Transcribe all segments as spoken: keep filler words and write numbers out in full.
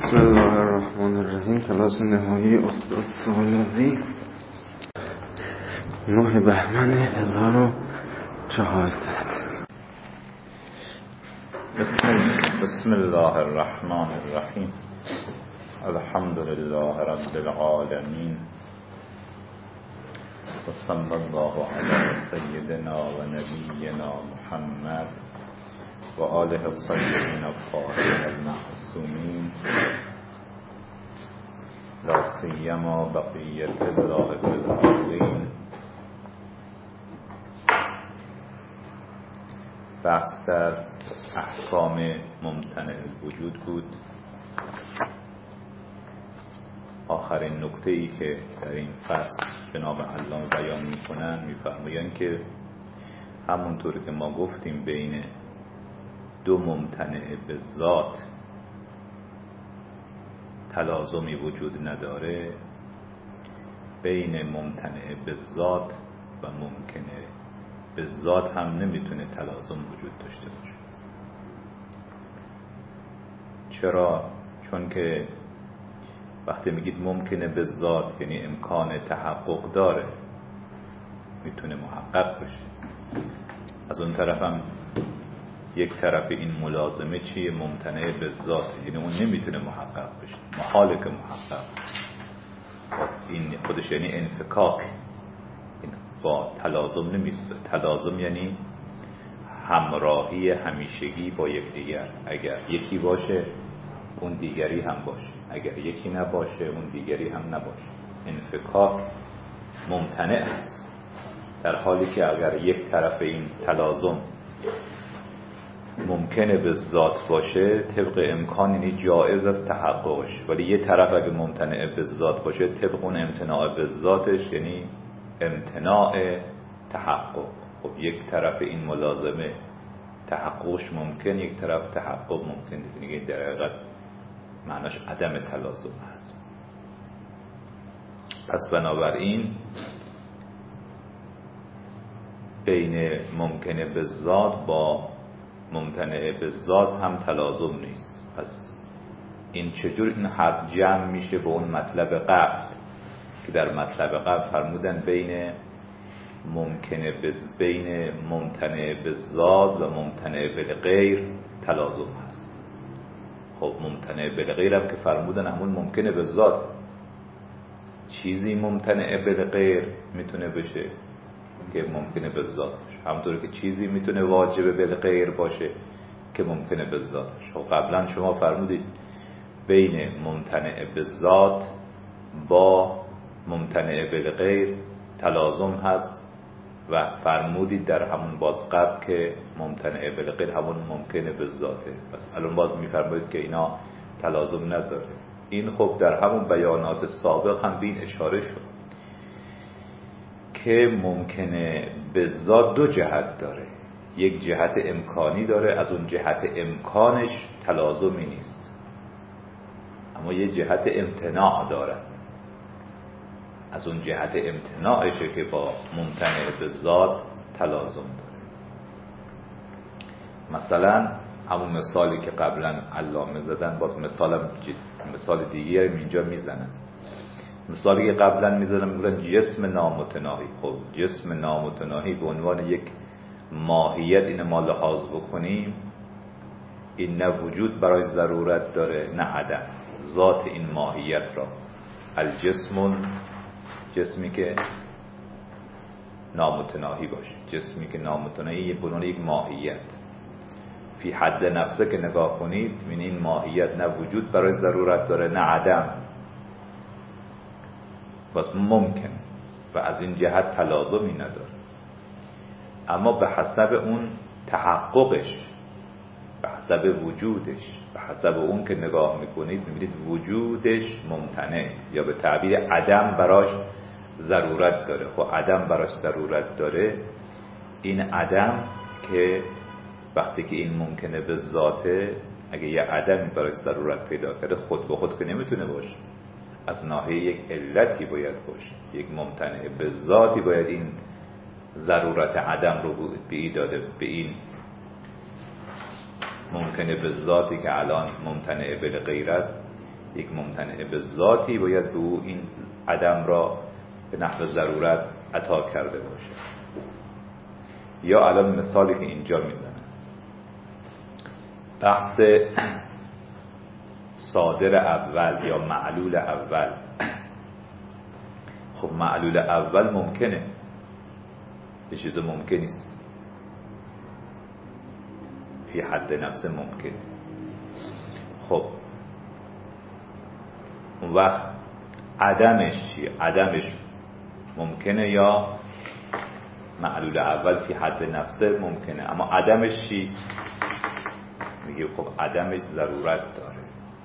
بسم الله الرحمن الرحیم. کلاس نهایی استاد سالاری نه بهمن هزار و چهارصد. بسم, بسم الله الرحمن الرحیم. الحمد لله رب العالمین و صلی الله علی سیدنا و نبینا محمد و آله الطیبین الطاهرین المعصومین لا سیما بقیت الله فی الارضین. بحث در احکام ممتنع الوجود بود. آخرین نکته ای که در این فصل جناب علامه بیان میکنن میفرمایند که همونطور که ما گفتیم بین دو ممتنع به ذات تلازمی وجود نداره، بین ممتنع به ذات و ممکنه به ذات هم نمیتونه تلازم وجود داشته باشه. چرا؟ چون که وقتی میگید ممکنه به ذات یعنی امکان تحقق داره، میتونه محقق بشه. از اون طرف هم یک طرف این ملازمه چیه؟ ممتنع به ذات، یعنی اون نمیتونه محقق بشه، محاله که محقق. این خودش یعنی انفکاک، این با تلازم نمیسته. تلازم یعنی همراهی همیشگی با یکدیگر. اگر یکی باشه اون دیگری هم باشه، اگر یکی نباشه اون دیگری هم نباشه. انفکاک ممتنع است، در حالی که اگر یک طرف این تلازم ممکنه به ذات باشه طبق امکان یعنی جایز است تحققش، ولی یه طرف اگه ممتنع به ذات باشه طبق اون امتناع به ذاتش یعنی امتناع تحقق. خب یک طرف این ملازمه تحققش ممکن، یک طرف تحقق ممکن نیست، یعنی در حقیقت معناش عدم تلازم هست. پس بنابراین بین ممکنه به ذات با ممتنع به ذات هم تلازم نیست. پس این چجور این حد جمع میشه به اون مطلب قبل که در مطلب قبل فرمودن بین ممکنه بین ممتنع به ذات و ممتنع به غیر تلازم هست. خب ممتنع به غیر هم که فرمودن همون ممکنه به ذات. چیزی ممتنع به غیر میتونه بشه که ممکنه به ذات باشه، همونطور که چیزی میتونه واجب به غیر باشه که ممکنه به ذات باشه. خب قبلا شما فرمودید بین ممتنع به ذات با ممتنع به غیر تلازم هست و فرمودید در همون باز قبل که ممتنع به غیر همون ممکنه به ذاته. پس الان باز میفرمایید که اینا تلازم نداره. این خب در همون بیانات سابق هم به این اشاره شد که ممکنه به ذات دو جهت داره. یک جهت امکانی داره، از اون جهت امکانش تلازمی نیست، اما یک جهت امتناع داره. از اون جهت امتناعشه که با ممتنع به ذات تلازم داره. مثلا همون مثالی که قبلا علامه زدن، باز مثالم مثال دیگه اینجا میزنن. مثالی که قبلا میزنن میگن جسم نامتناهی. خب جسم نامتناهی به عنوان یک ماهیت این ما لحاظ بکنیم، این نه وجود برای ضرورت داره نه عدم. ذات این ماهیت را الجسم، جسمی که نامتناهی باشه، جسمی که نامتناهی به عنوان یک ماهیت فی حد نفسه که نگاه کنید این ماهیت نه وجود برای ضرورت داره نه عدم، بس ممکن و از این جهت تلازمی نداره. اما به حسب اون تحققش، به حسب وجودش، به حسب اون که نگاه میکنید میبینید وجودش ممتنع یا به تعبیر عدم براش ضرورت داره. خب عدم براش ضرورت داره، این عدم که وقتی که این ممکنه به ذاته، اگه یه عدمی براش ضرورت پیدا کرده خود به خود که نمیتونه باشه، از ناحیه یک علتی باید باشه، یک ممتنع به ذاتی باید این ضرورت عدم رو به ای داده. به این ممکنه به ذاتی که الان ممتنع به غیر است یک ممتنع به ذاتی باید به او این عدم را به نحو ضرورت عطا کرده باشه. یا الان مثالی که اینجا میزنه بحث صادر اول یا معلول اول. خب معلول اول ممکنه، یه چیز ممکن نیست، فی حد نفس ممکن. خب اون وقت عدمش چیه؟ عدمش ممکنه یا معلول اول فی حد نفسه ممکنه، اما عدمش چی؟ میگه خب عدمش ضرورت داره.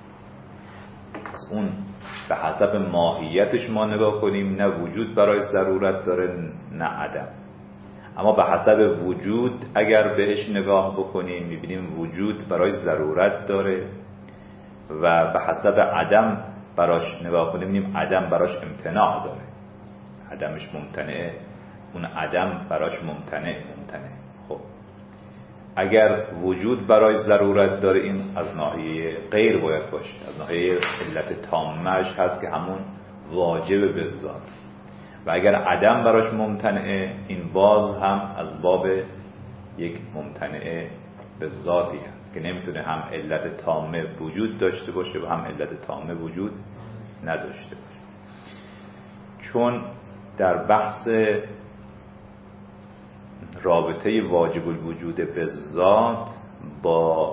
اون به حسب ماهیتش ما نگاه کنیم، نه وجود برای ضرورت داره نه عدم. اما به حسب وجود اگر بهش نگاه بکنیم میبینیم وجود برای ضرورت داره، و به حسب عدم براش نگاه کنیم میبینیم عدم براش امتناع داره. عدمش ممتنعه، اون عدم براش ممتنع ممتنع. خب اگر وجود برای ضرورت داره این از ناحیه غیر باید باشه، از ناحیه علت تامهش هست که همون واجب به ذات. و اگر عدم براش ممتنعه این باز هم از باب یک ممتنع به ذاتی هست که نمیتونه هم علت تامه وجود داشته باشه و هم علت تامه وجود نداشته باشه. چون در بحث رابطه واجب الوجود به ذات با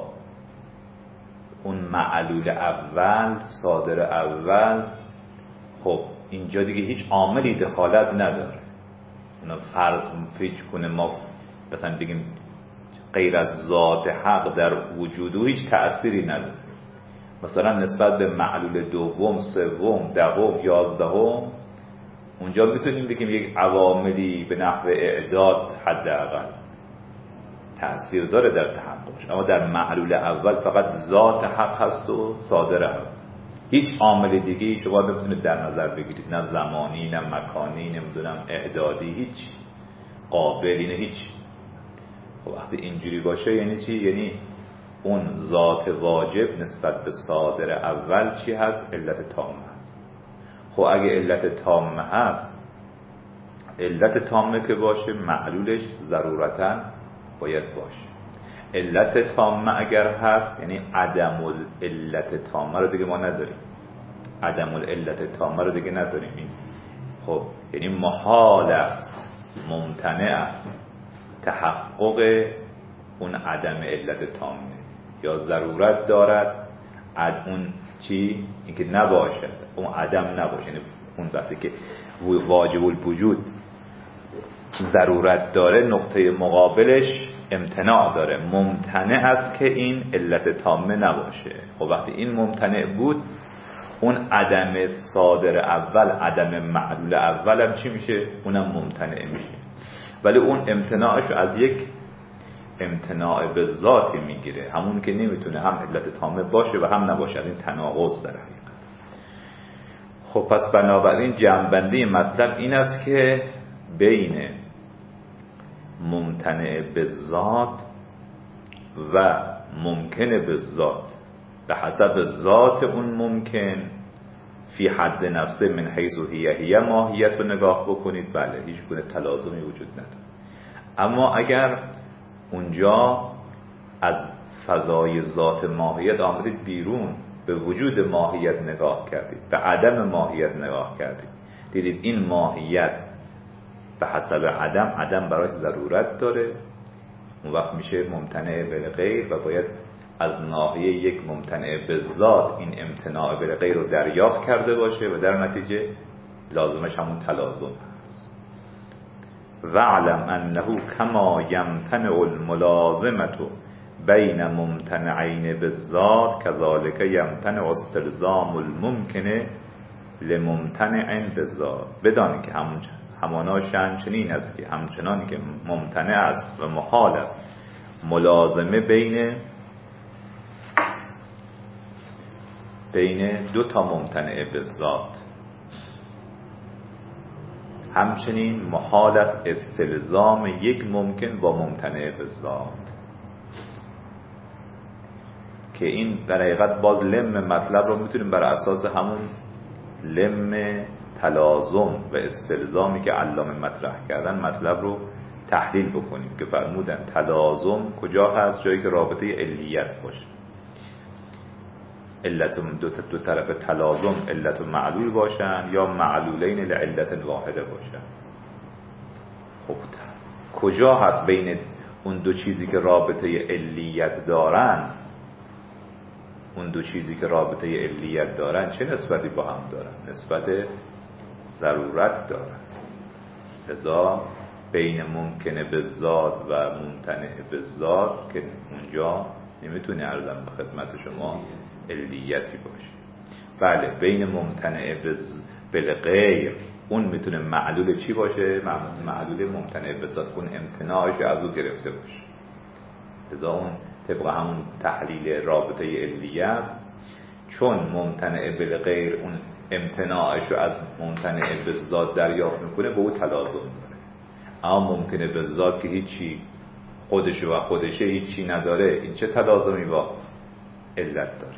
اون معلول اول، صادر اول، خب اینجا دیگه هیچ عاملی دخالت نداره. اونا فرض فکر کنه ما مثلا بگیم غیر از ذات حق در وجود هیچ تأثیری نداره، مثلا نسبت به معلول دوم، سوم، دهم، یازدهم اونجا میتونیم بگیم یک عواملی به نحو اعداد حداقل تأثیر داره در تحققش، اما در معلول اول فقط ذات حق هست و صادر اول. هیچ عامل دیگه شما نمیتونید در نظر بگیرید، نه زمانی نه مکانی، نمیدونم اعدادی، هیچ قابلی، نه هیچ. خب وقتی اینجوری باشه یعنی چی؟ یعنی اون ذات واجب نسبت به صادر اول چی هست؟ علت تامه هست. خب اگه علت تامه هست، علت تامه که باشه معلولش ضرورتاً باید باشه. علت تامه اگر هست یعنی عدم العلت تامه رو دیگه ما نداریم، عدم العلت تامه رو دیگه نداریم. این خب یعنی محال است، ممتنع است تحقق اون عدم علت تامه، یا ضرورت دارد عد اون چی؟ اینکه نباشد، اون عدم نباشه. یعنی اون وقتی که واجب الوجود ضرورت داره نقطه مقابلش امتناع داره، ممتنع است که این علت تامه نباشه. خب وقتی این ممتنع بود اون عدم صادر اول، عدم معلول اول هم چی میشه؟ اونم ممتنع میشه، ولی اون امتناعش از یک امتناع به ذاتی میگیره، همون که نمیتونه هم علت تامه باشه و هم نباشه، از این تناقض در حقیقت. خب پس بنابراین جمع‌بندی مطلب این است که بین ممتنع به ذات و ممکن به ذات به حسب ذات اون ممکن فی حد نفسه من حیث هی هی ماهیت رو نگاه بکنید، بله هیچ گونه تلازمی وجود نداره. اما اگر اونجا از فضای ذات ماهیت آمدید بیرون، به وجود ماهیت نگاه کردید، به عدم ماهیت نگاه کردید، دیدید این ماهیت به حسب عدم، عدم براش ضرورت داره، اون وقت میشه ممتنع به غیر و باید از ناحیه یک ممتنع به ذات این امتناع به غیر رو دریافت کرده باشه و در نتیجه لازمش همون تلازم هست. وعلم انه کما یمتنع الملازمت بین ممتنعین به ذات کذالک یمتنع استلزام الممکن لممتنع به ذات. بدانی که همون هماناش همچنین است که همچنانی که ممتنع است و محال است ملازمه بین بین دو تا ممتنع به ذات، همچنین محال است استلزام یک ممکن با ممتنع به ذات. که این در حقیقت باز لم مطلب رو میتونیم بر اساس همون لم تلازم و استلزامی که علامه مطرح کردن مطلب رو تحلیل بکنیم که فرمودن تلازم کجا هست؟ جایی که رابطه علیت باشه، علت دو, دو طرف تلازم علت و معلول باشن یا معلولین لعلت واحده باشن. خب کجا هست بین اون دو چیزی که رابطه علیت دارن، اون دو چیزی که رابطه علیت دارن چه نسبتی با هم دارن؟ نسبت ضرورت دارن. لذا بین ممکنه به ذات و ممتنع به ذات که اونجا نمیتونه عرضم به خدمت شما علیتی باشه. بله بین ممتنع به غیر اون میتونه معلول چی باشه؟ معلول ممتنع به ذات، اون امتناعش از او گرفته باشه. لذا اون طبق همون تحلیل رابطه علیت چون ممتنع به غیر اون امتناعش رو از ممتنع به ذات دریافت میکنه به او تلازم داره. اما ممکنه به ذات که هیچی خودش و خودشه هیچی نداره، این چه تلازمی با علت داره؟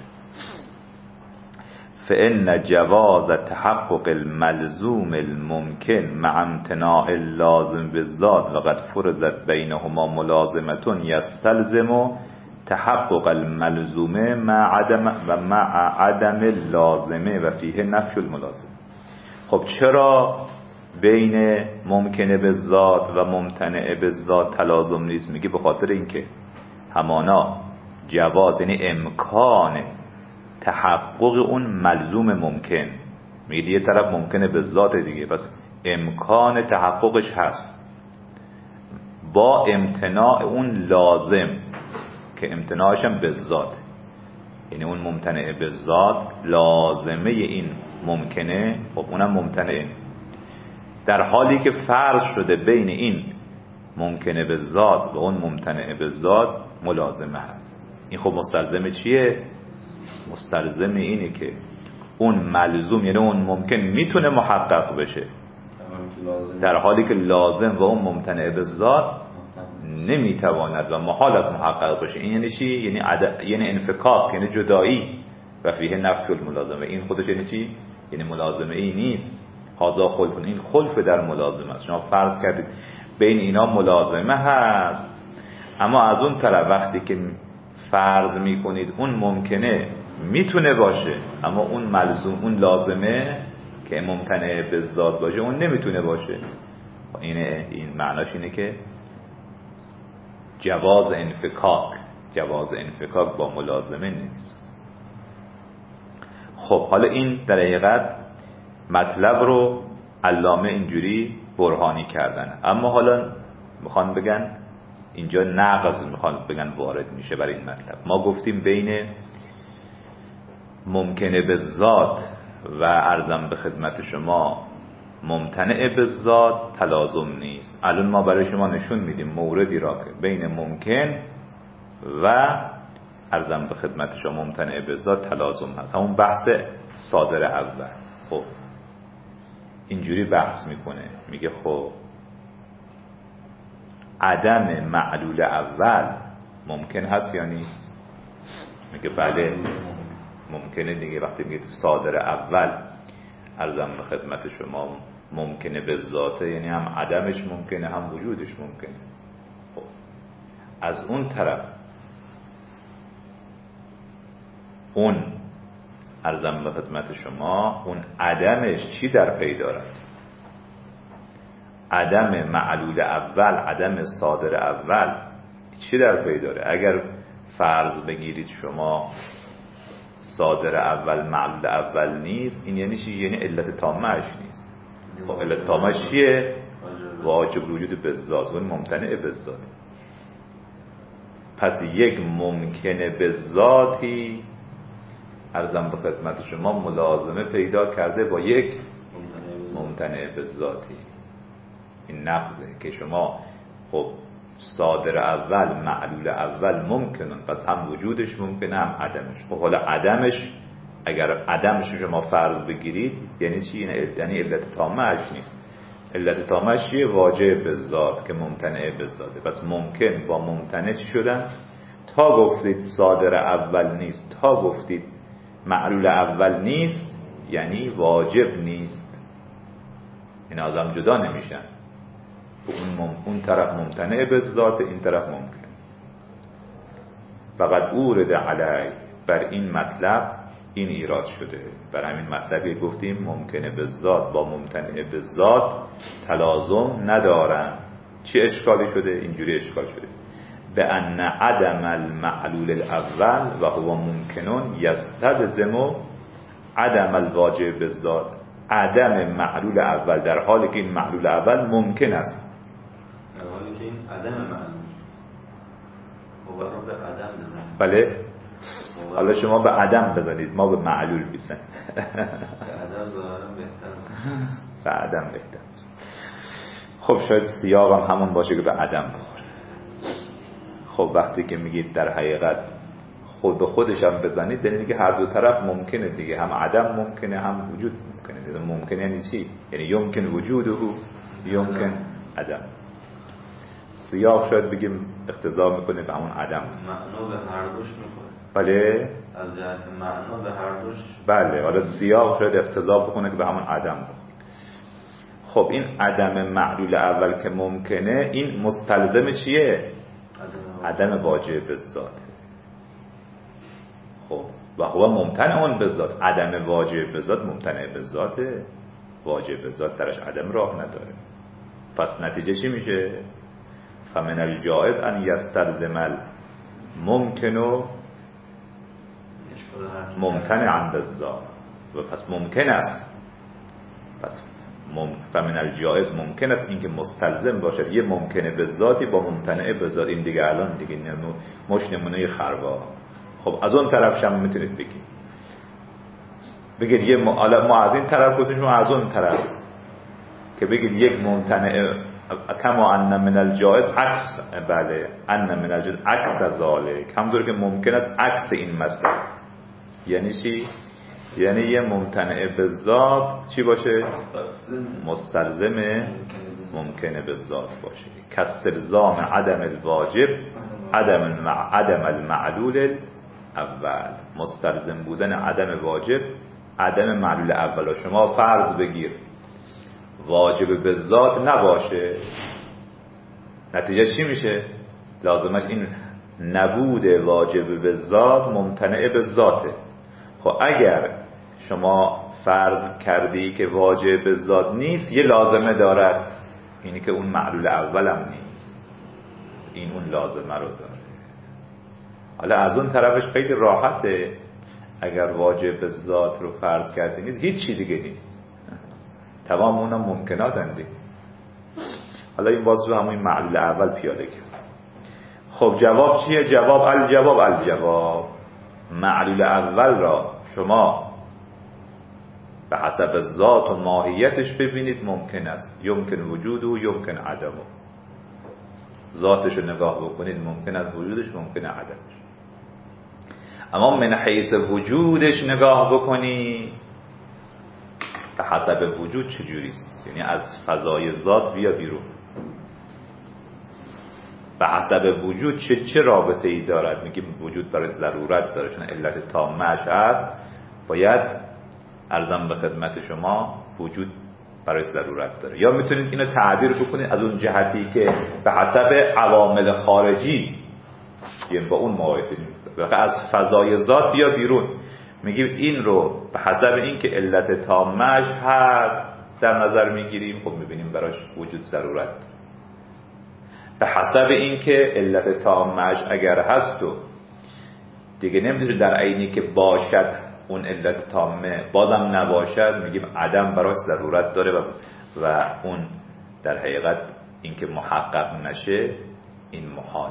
فإن جواز تحقق الملزوم الممکن مع امتناع اللازم بالذات وقد فرضت بینهما ملازمة یستلزم تحقق الملزومه مع عدم و مع عدم اللازمه و فیه نفی الملازم. خب چرا بین ممکنه به ذات و ممتنع به ذات تلازم نیست؟ میگه به خاطر اینکه همانا جواز یعنی امکان تحقق اون ملزوم ممکن، میگه یه طرف ممکنه به ذات دیگه، پس امکان تحققش هست با امتناع اون لازم که امتناعش هم به ذات، یعنی اون ممتنع به ذات لازمه این ممکنه، خب اونم ممتنعه، در حالی که فرض شده بین این ممکنه به ذات و اون ممتنع به ذات ملازمه هست. این خب مستلزم چیه؟ مستلزم اینه که اون ملزوم یعنی اون ممکن میتونه محقق بشه در حالی که لازم و اون ممتنع به ذات نمیتواند و محال از محقق بشه. این یعنی چی؟ یعنی عد... یعنی انفکاک، یعنی جدایی و فیه نفی الملازمه. این خودش یعنی چی؟ یعنی ملازمه ای نیست. هازا خلف، این خلف در ملازمه است. شما فرض کردید بین اینا ملازمه هست، اما از اون طرف وقتی که فرض میکنید اون ممکنه میتونه باشه اما اون ملزوم اون لازمه که ممتنع به ذات باشه اون نمیتونه باشه. اینه این معناش اینه که جواز انفکاک جواز انفکاک با ملازمه نیست. خب حالا این در حقیقت مطلب رو علامه اینجوری برهانی کردن، اما حالا میخوان بگن اینجا نقض میخوان بگن وارد میشه برای این مطلب. ما گفتیم بین ممکنه به ذات و عرضم به خدمت شما ممتنع به ذات تلازم نیست. الان ما برای شما نشون میدیم موردی را که بین ممکن و عرضم به خدمت شما ممتنع به ذات تلازم هست، همون بحث صادر اول. خب اینجوری بحث میکنه، میگه خب عدم معلول اول ممکن هست یا نیست؟ میگه بله ممکنه دیگه. وقتی میگه صادر اول عرضم به خدمت شما ممکنه به ذاته، یعنی هم عدمش ممکنه هم وجودش ممکنه. خب از اون طرف اون عرضم به خدمت شما اون عدمش چی در پی دارد؟ عدم معلول اول، عدم صادر اول چی در پی داره؟ اگر فرض بگیرید شما صادر اول معلول اول نیست، این یعنی چی؟ یعنی علت تامه‌اش نیست. خب علت تامه‌اش چیه؟ واجب وجود به ذات، اون ممتنع به ذات. پس یک ممکنه به ذاتی عرضم به خدمت شما ملازمه پیدا کرده با یک ممتنع به ذاتی. این نقضه که شما خب صادر اول معلول اول ممکنن، پس هم وجودش ممکنه هم عدمش. خب حالا عدمش اگر عدمش شما فرض بگیرید یعنی چی؟ یعنی علت تامه‌اش نیست. علت تامه‌اش چیه؟ واجب به ذات که ممتنع به ذاته. پس ممکن با ممتنع چی شدن؟ تا گفتید صادر اول نیست، تا گفتید معلول اول نیست، یعنی واجب نیست. این از هم جدا نمیشن. اون, اون طرف ممتنع به ذات، این طرف ممکن. فقط اورد علی، بر این مطلب این ایراد شده. بر همین مطلبی گفتیم ممکنه به ذات با ممتنع به ذات تلازم ندارن. چی اشکالی شده؟ اینجوری اشکال شده به ان عدم المعلول الاول و هو ممکنون یستلزم عدم الواجب بالذات. عدم معلول اول در حالی که این معلول اول ممکن است، در حالی که این عدم معلول هو رو به عدم بزنید. بله حالا شما به عدم بزنید، ما به معلول بزنید. به عدم ظاهرا بهتر، به عدم بهتر. خب شاید سیاق هم همون باشه که به عدم بخوره. خب وقتی که میگید در حقیقت خود به خودش هم بزنید، یعنی که هر دو طرف ممکنه دیگه، هم عدم ممکنه هم وجود ممکنه. ممکنه یعنی چی؟ یعنی یمکن وجوده یمکن عدم. سیاق شاید بگیم اقتضا میکنه به همون عدم، معنا به هر دوش میخوره. بله از جهت معنا به هر دوش. بله حالا سیاق شاید اقتضا بکنه که به همون عدم بخوره. خب این عدم معلول اول که ممکنه، این مستلزم چیه؟ عدم, عدم واجب بالذات. خب و هو ممتنع اون بالذات. عدم واجب بالذات ممتنع بالذات، واجب بالذات درش عدم راه نداره. پس نتیجه چی میشه؟ فمن الجائز ان یستلزم الممکن ممتنعا بالذات. و پس ممکن است، پس فمن الجائز ممکن است اینکه مستلزم باشد یه ممکنه به ذاتی با ممتنع به ذات. این دیگه الان دیگه مش نمونه خربا. خب از اون طرفش هم میتونید بگید بگید یه ما, ما از این طرف گفتیم، شما از اون طرف که بگید یک ممتنع کما ان من الجائز عکس، بله ان من الجائز عکس ذالک، همونطور که ممکن است عکس این مسئله. یعنی چی؟ یعنی یه ممتنع به ذات چی باشه؟ مستلزم ممکنه به ذات باشه. کاستلزام عدم الواجب عدم عدم المعلول اول. مستلزم بودن عدم واجب عدم معلول اول. شما فرض بگیر واجب به ذات نباشه، نتیجه چی میشه؟ لازمش این نبود واجب به ذات ممتنع به ذاته. خب اگر شما فرض کردی که واجب به ذات نیست، یه لازمه دارد، اینی که اون معلول اولم نیست، این اون لازمه رو داره. حالا از اون طرفش خیلی راحته، اگر واجب به ذات رو فرض کردی نیست، هیچ چی دیگه نیست، تمام اونم ممکنات هندی. حالا این باز رو همون معلول اول پیاده کرد. خب جواب چیه؟ جواب الجواب الجواب معلول اول را شما به حسب ذات و ماهیتش ببینید ممکن است، یمکن وجود و یمکن عدم. ذاتش رو نگاه بکنید ممکن است وجودش، ممکن عدمش. اما من حیث وجودش نگاه بکنی به حسب وجود چجوریست، یعنی از فضای ذات بیا بیرون. به حسب وجود چه چه رابطه ای دارد؟ میگیم وجود برای ضرورت داره، چون علت تامه‌اش هست. باید عرضم به خدمت شما وجود برای ضرورت داره. یا میتونید اینو تعبیر بکنید از اون جهتی که به حسب عوامل خارجی، یعنی با اون مقایسه از فضای ذات بیا بیرون. میگیم این رو به حسب اینکه علت تامه‌اش هست در نظر میگیریم، خب میبینیم براش وجود ضرورت داره. به حسب اینکه علت تامه‌اش اگر هست و دیگه نمیدونه در عینی که باشد اون علت تامه بازم نباشد، میگیم عدم براش ضرورت داره و, و اون در حقیقت اینکه محقق نشه این محاله.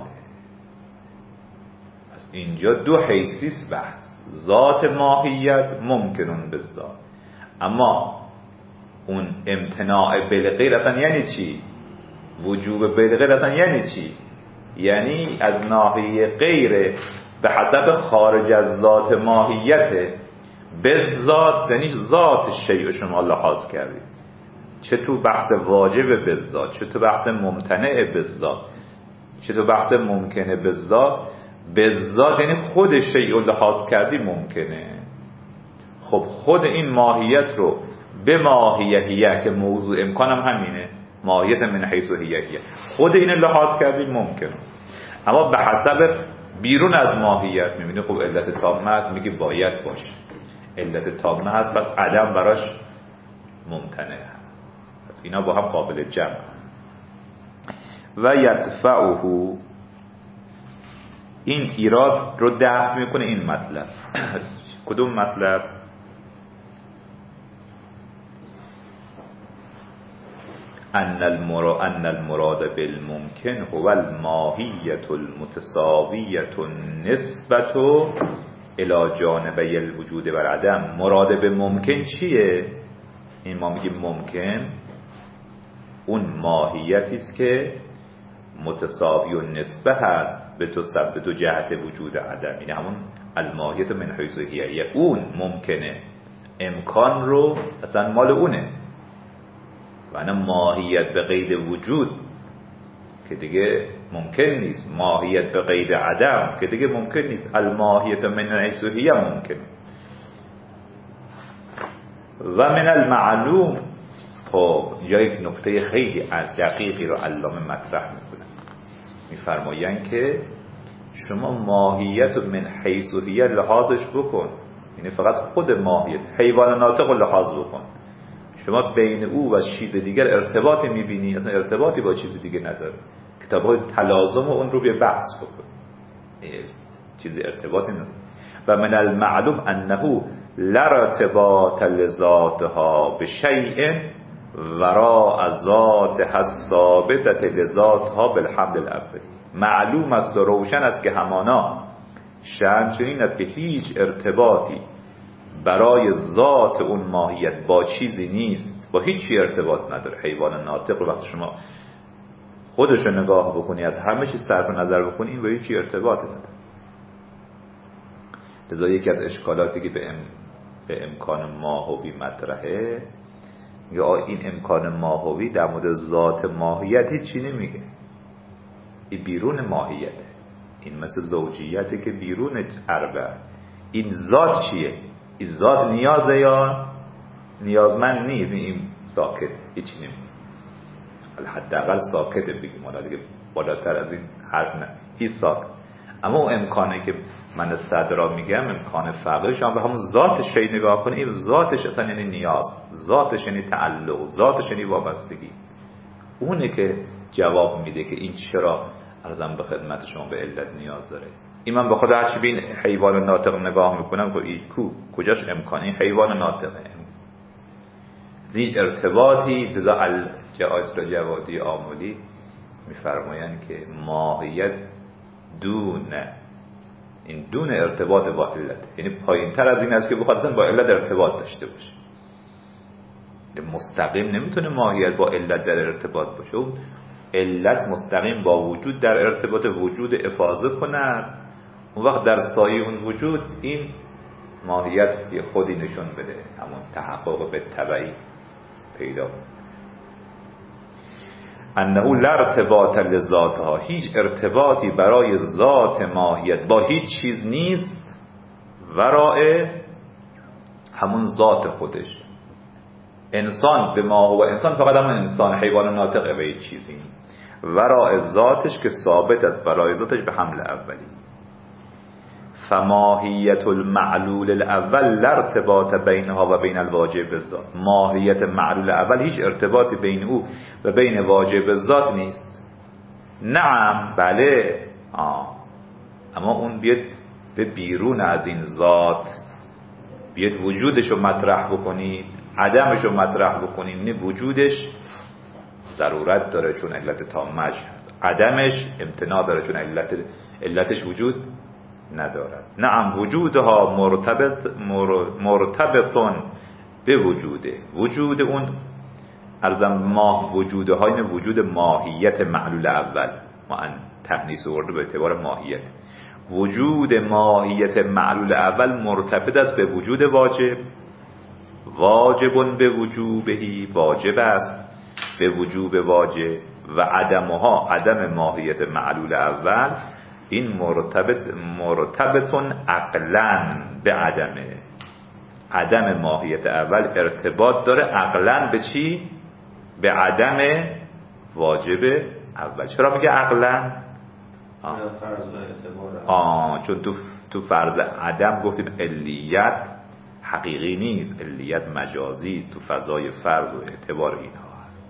پس اینجا دو حیثیت بحث، ذات ماهیت ممکنون به ذات، اما اون امتناع بالغیر اصلا یعنی چی؟ وجوب بالغیر اصلا یعنی چی؟ یعنی از ناحیه غیر به حسب خارج از ذات ماهیت به ذات، یعنی ذات شیء شما لحاظ کردید، چه تو بحث واجب به ذات، چه تو بحث ممتنع به ذات، چه تو بحث ممکنه به ذات، به ذات یعنی خود شیء لحاظ کردی ممکنه. خب خود این ماهیت رو به ماهیتیه که موضوع امکانم همینه، ماهیت من حیث هیئیه، خود این لحاظ کردی ممکنه. اما به حسب بیرون از ماهیت میبینی خب علت تامه هست، میگی باید باشه، علت تامه هست پس عدم براش ممتنع هست. پس اینا با هم قابل جمع. و یدفعه، این ایراد رو دفع میکنه این مطلب. کدوم مطلب؟ ان المراد ان المراد بالممکن هو الماهیت المتساویت النسبت الى جانبی الوجود و العدم. مراد به ممکن چیه؟ این ما میگیم ممکن اون ماهیتی است که متساوی و نسبه هست به تو سب دو جهت وجود عدم، این همون الماهیت من حیث هیئیه. اون ممکنه، امکان رو اصلا مال اونه، و انا ماهیت به قید وجود که دیگه ممکن نیست، ماهیت به قید عدم که دیگه ممکن نیست، الماهیت من حیث هیئیه ممکن. و من المعلوم، خب یا یک نکته خیلی دقیقی رو علامه مطرح میکنه، میفرمایند که شما ماهیت من حیث هیئیه لحاظش بکن، یعنی فقط خود ماهیت حیوان ناطق رو لحاظ بکن. شما بین او و چیز دیگر ارتباطی میبینی؟ اصلا ارتباطی با چیز دیگه نداره. کتاب‌های تلازم اون رو به بحث بکن، چیز ارتباطی نداره. و من المعلوم انه لا ارتباط لذاتها بشیء وراء ذاتها الثابته لذاتها بالحمل الاولی. معلوم است و روشن است که همانا شأن چنین است که هیچ ارتباطی برای ذات اون ماهیت با چیزی نیست، با هیچی ارتباط نداره. حیوان ناطق رو وقتی شما خودش نگاه بکنی، از همه چیز صرف نظر بکنی، این با هیچی ارتباطی نداره. لذا یکی از اشکالاتی که به, ام... به امکان ماهوی مطرحه، یا این امکان ماهوی در مورد ذات ماهیت هیچی نمیگه، این بیرون ماهیت، این مثل زوجیتی که بیرون عربه. این ذات چیه؟ این ذات نیازه یا نیازمند نیست؟ این ساکت، هیچی نمیگه، حداقل ساکته بگیم، حالا دیگه بالاتر از این حرف نه، این ساکت. اما اون امکانی که من صدرا میگم امکان فقر، شما به همون ذاتش شی نگاه کنید، این ذاتش اصلا یعنی نیاز، ذاتش یعنی تعلق، ذاتش یعنی وابستگی. اونه که جواب میده که این چرا عرضم به خدمت شما به علت نیاز داره. این من به خدا هرچی به این حیوان ناطق نگاه میکنم که این کو کجاش امکانی حیوان ناطقه زیج ارتباطی. لذا الجواد جوادی آمولی میفرمایند که ماهیت دون، این دون ارتباط با علت، یعنی پایین تر از این است که بخواد اصلا با علت ارتباط داشته باشه. مستقیم نمیتونه ماهیت با علت در ارتباط باشه، اون علت مستقیم با وجود در ارتباط، وجود افاضه کند، اون وقت در سایه اون وجود این ماهیت یه خودی نشون بده، همون تحقق به تبعی پیدا. انه لا ارتباط لذاتها، هیچ ارتباطی برای ذات ماهیت با هیچ چیز نیست، ورای همون ذات خودش. انسان به ما و انسان فقط همون انسان، حیوان ناطقه به هیچ چیزی، ورای ذاتش که ثابت است برای ذاتش به حمل اولی. فماهیت المعلول الاول لا ارتباط بینها و بین الواجب الذات، ماهیت معلول اول هیچ ارتباطی بین او و بین واجب الذات نیست. نعم بله، آه. اما اون بیاد به بیرون از این ذات، بیاد وجودش رو مطرح بکنید، عدمش رو مطرح بکنید. نه وجودش ضرورت داره چون علت تامش هست، عدمش امتناع داره چون علت علتش وجود ندارد. نعم وجودها مرتبط مرتبطون به وجوده، وجود اون ارزم ماه وجوده های وجود ماهیت معلول اول، ما ان تحنیس ورده به اعتبار ماهیت، وجود ماهیت معلول اول مرتبط است به وجود واجب، واجبون به وجوبهی، واجب است به وجوب واجب، و عدمها عدم ماهیت معلول اول این مرتبط مرتبطون عقلاً به عدمه. عدم ماهیت اول ارتباط داره عقلاً به چی؟ به عدم واجب اول. چرا میگه عقلاً؟ آه. آه چون تو تو فرض عدم گفتیم علیت حقیقی نیست، علیت مجازی است، تو فضای فرض و اعتبار اینها هست.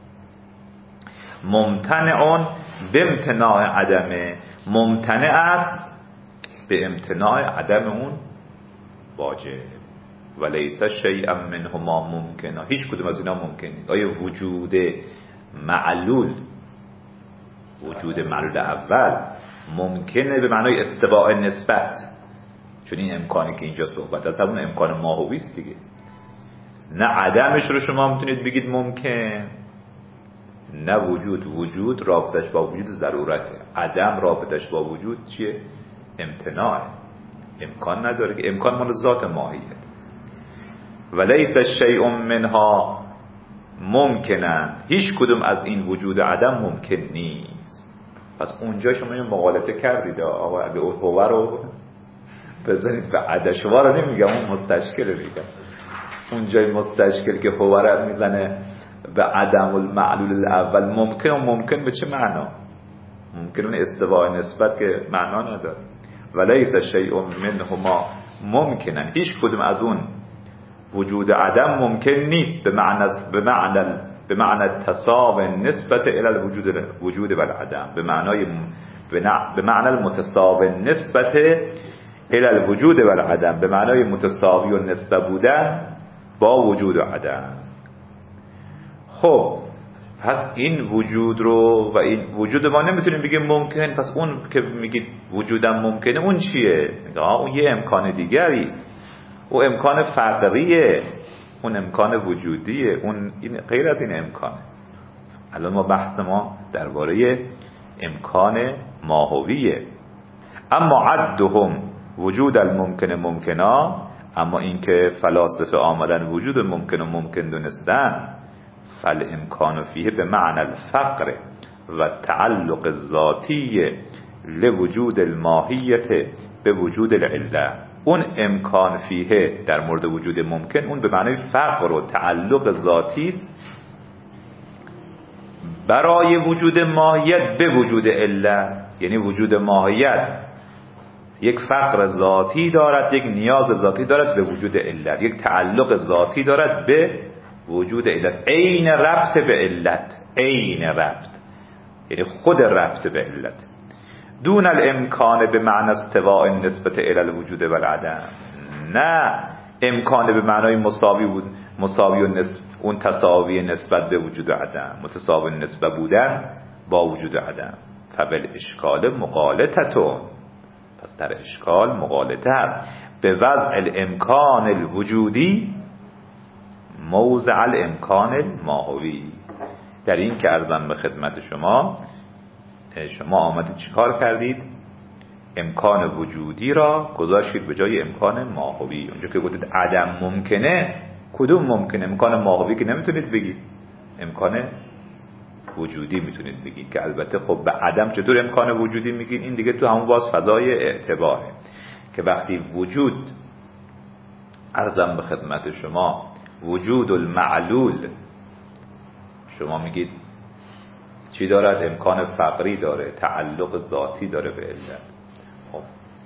ممتنعون به امتناع عدمه، ممتنع است به امتناع عدم اون واجب. ولیس شیئا منهما ممکنه، هیچ کدوم از اینا ممکن نیست. آیا وجود معلول، وجود معلول اول ممکنه به معنای استواء نسبت، چون این امکانی که اینجا صحبت از همون امکان ماهوی است دیگه. نه عدمش رو شما میتونید بگید ممکن، نه وجود. وجود رابطش با وجود ضرورته، عدم رابطش با وجود چیه؟ امتناع. امکان نداره که، امکان مال ذات ماهیت. ولیس شیء منها ممکنن، هیچ کدوم از این وجود عدم ممکن نیست. پس اونجا شما یه مغالطه کردید. آقا اگه هو رو بزنید به عدش، هو رو نمیگم، اون مستشکل میگم. اونجای مستشکل که هو رو میزنه به عدم المعلول الاول، ممکن و ممکن به چه معنا؟ ممکن اون استواء نسبت که معنا نداره. ولیس شیء منهما ممکنن، هیچ کدوم از اون وجود عدم ممکن نیست به معنی به معنی به معنی تساوی نسبت الی الوجود وجود و العدم، به معنای به معنی المتساوی نسبت الی الوجود و العدم، به معنای متساوی و نسبت بودن با وجود و عدم. خب پس این وجود رو و این وجود ما نمیتونیم بگیم ممکن. پس اون که میگید وجودم ممکنه، اون چیه؟ اون یه امکان دیگری است، او امکان فقریه، اون امکان وجودیه، اون این غیر از این امکانه. الان ما بحث ما درباره امکان ماهویه. اما عدهم وجود الممکن ممکنا، اما اینکه فلاسفه آمدن وجود ممکن و ممکن دونستن، فالامکان فیه به معنی الفقر و تعلق ذاتی لوجود الماهیت به وجود العله. اون امکان فیه در مورد وجود ممکن، اون به معنی فقر و تعلق ذاتی است برای وجود ماهیت به وجود عله. یعنی وجود ماهیت یک فقر ذاتی دارد، یک نیاز ذاتی دارد به وجود علت، یک تعلق ذاتی دارد به وجود علت، عین ربط به علت، عین ربط یعنی خود ربط به علت. دون الامکان به معنی استواء نسبت الی الوجود و العدم، نه امکان به معنای مساوی بود، مساوی و نسب، اون تساوی نسبت به وجود و عدم، متساوی نسبت بودن با وجود و عدم. فبل اشکال مغالطتون، پس در اشکال مغالطه است به وضع الامکان الوجودی موضع الامکان الماهوی. در این که عرضم به خدمت شما، شما آمدید چیکار کردید؟ امکان وجودی را گذاشتید به جای امکان ماهوی. اونجا که گفتید عدم ممکنه، کدوم ممکنه؟ امکان ماهوی که نمیتونید بگید، امکان وجودی میتونید بگید. که البته خب به عدم چطور امکان وجودی میگین؟ این دیگه تو همون باز فضای اعتباره که وقتی وجود، عرضم به خدمت شما، وجود المعلول شما میگید چی دارد؟ امکان فقری داره، تعلق ذاتی داره به علت. خب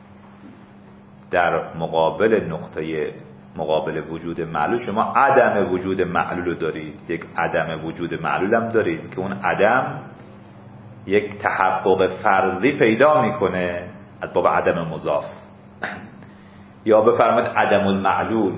در مقابل نقطه مقابل وجود معلول شما عدم وجود معلول رو دارید، یک عدم وجود معلول هم دارید که اون عدم یک تحقق فرضی پیدا میکنه از باب عدم مضاف. یا بفرمایید عدم المعلول،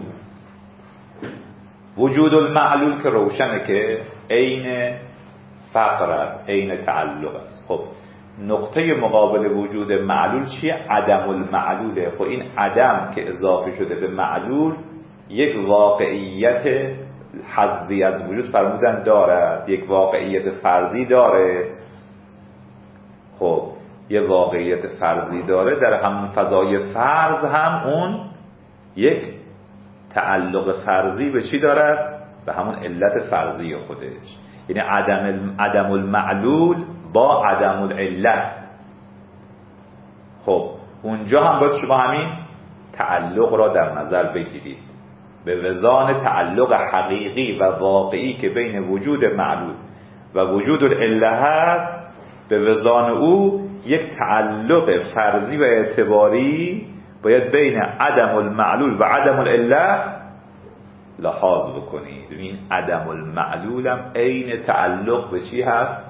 وجود المعلول که روشنه که عین فقر است، عین تعلق است. خب نقطه مقابل وجود معلول چیه؟ عدم المعلوله. خب این عدم که اضافه شده به معلول یک واقعیت حظی از وجود فرمودن دارد، یک واقعیت فرضی داره. خب یه واقعیت فرضی داره، در همون فضای فرض هم اون یک تعلق فرضی به چی دارد؟ به همون علت فرضی خودش. یعنی عدم عدم المعلول با عدم العلت. خب خب اونجا هم باید شما همین تعلق را در نظر بگیرید به وزان تعلق حقیقی و واقعی که بین وجود معلول و وجود العله هست. به وزان او یک تعلق فرضی و اعتباری باید بین عدم المعلول و عدم العله لحاظ بکنید. این عدم المعلول هم عین تعلق به چی هست؟